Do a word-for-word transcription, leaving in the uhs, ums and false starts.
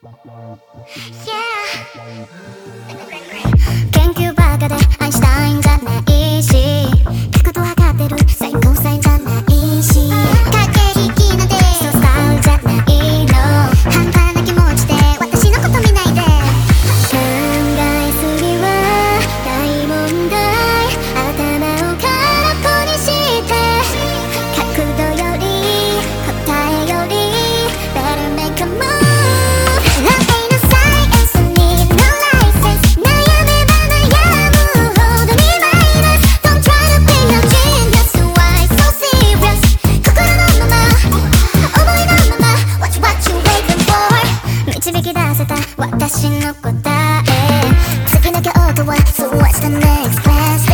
研究バカでアインシュタインじゃないし、角度測ってるサインコサインじゃないし、駆け引きなんてそうスタイルじゃないの。半端な気持ちで私のこと見ないで。考えすぎは大問題、頭を空っぽにして角度より答えより Better make a move。導き出せた私の答え、次の京都は So what's the next class